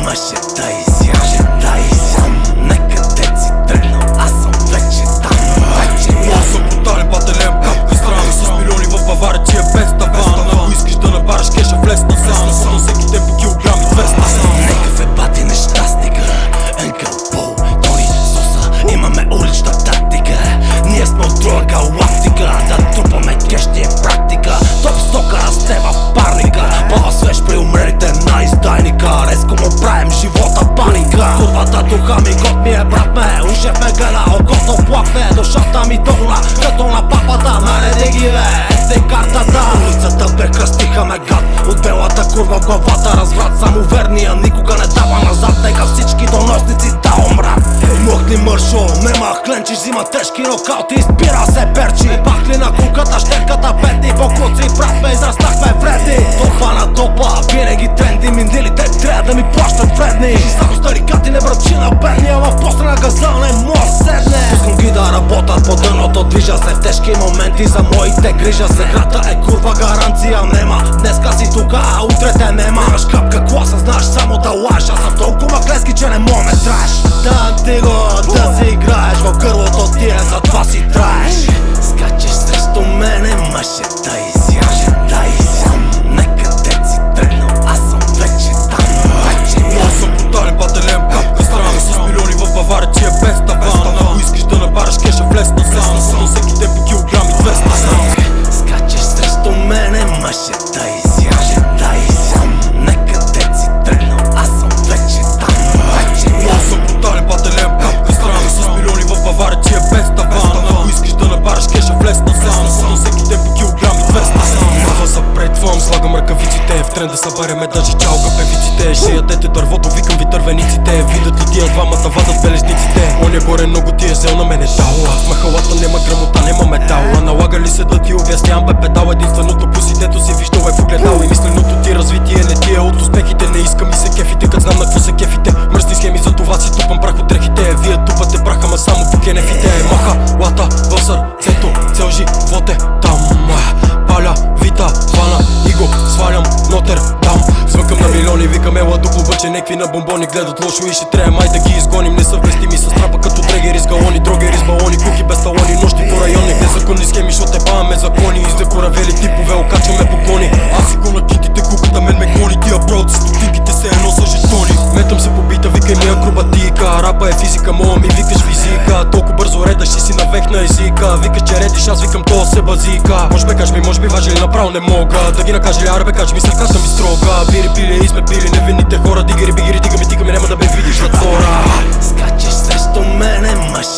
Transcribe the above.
мъжета изям. Нека те си тръгнал, аз съм вече там. Аз съм брутален батален, капка страни с милиони в Бавария, ти е без тавана. Ако искаш да набараш кеша, влез на сам. Само всеки ден по килограми 200. Некъв е бати нещастника, Енкъл Пол, Тони Соса. Имаме улична тактика, ние сме от друга галактика. Да трупаме кеш ни е практика, топ стока расте в парника. По-свеж при умрелите на издайника, резко му правим живота паника. Курвата духа ми год ми е брат ме, ушев ме гледа, окото плакне. Душата ми долна, като на папата, мене ги бе, ете картата. Улицата прекръстиха ме гад, от белата курва в главата разврат. Само верния никога не дава назад, нека всички доносници да умрат. Мъхни мършо, нема кленчи, взима тежки нокаути, спира се перчи. Пахли на кулката, щетката, петни бокуци, брат ме израстахме вредни. Топа на топа, винаги тренди, миндилите трябва да ми плащат вредни. Само старикати не бръчи на бедния, в пострана газал не може седне. Пускам ги да работят по дъното, движа се в тежки моменти, за моите грижа се. Играта е курва, гаранция нема, днеска си тука, а утре те нема. Имаш капка класа, знаеш само да лаеш, аз съм толкова клески, че не мога ме траеш. Дам ти го да си играеш, в гърлото ти е, затова си траеш. Скачеш срещу мене, мъжета изям. Нека те си тръгнал, аз съм вече там. Аз съм брутален батален, капка страни с милиони в Бавария, ти е без тавана. Ако искаш да набараш кеша, влез на сам. Само всеки ден по килограми 200. Скачеш срещу мене, мъжета изям. Нека те си тръгнал, аз съм вече там. Аз съм брутален батален, капка страни с милиони в Бавария, ти е без тавана. Ако искаш да набараш кеша, влез на сам. Само всеки ден по килограми 200. Махва запретвам, слагам ръкавиците, в тренда събаряме даже чалка певиците. Шеят е дървото, викам ви дървениците. Видят ли тия двамата вадат белезниците? Он е горе, много ти е взел на мене дал. Аз в махалата нема грамота, нема метал. А налага ли се да ти обяснявам бе педал? Единственото пуси, дето си виждал е в огледал. И мисленото ти развитие не ти е от успехите. Не искам и се кефите, кът знам на какво се кефите. Мръсни схеми, за това си тупам прах от дрехите. Вие тупате праха, ма само по кенефите. Махалата в сърцето, цел живот е там. Паля, вита, вана и го свалям Нотърдам. Звъкам на милиони, викам ела до клуба, че некви на бомбони гледат лошо и ще трябва май да ги изгоним. Несъвместими с трапа като дрегери с галони, дрогери с балони, куки без талони, нощи по райони. Незаконни схеми, шо те баваме закони. Издекоравели типове, окачваме поклони. Аз си го на китите, куката мен ме гони. Тия брод, стотинките се едно са жетони. Метам се по бита, викай ми акробатика. Рапа е физика, моя ми викаш физика. Толкова бързо редаш и си навек на езика. Викаш, че редиш, аз викам, то се базика. Може бе, кажи ми, може би важи ли направо не мога да ги накажа ли, арбе, кажи ми, сърката ми строга. Бири, пили и сме пили, невинните хора. Дигери, бигери, дига ми, няма да ме видиш на двора. Скачеш срещу мене, мъж